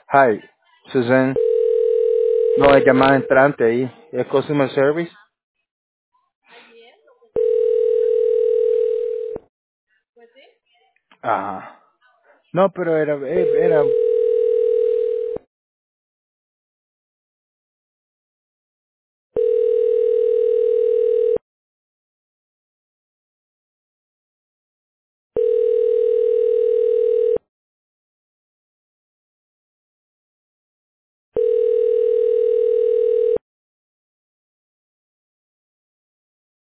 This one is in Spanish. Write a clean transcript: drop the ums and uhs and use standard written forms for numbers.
Hi, Susan. No, es llamada entrante ahí. ¿Es Customer Service? Ajá. No, pero era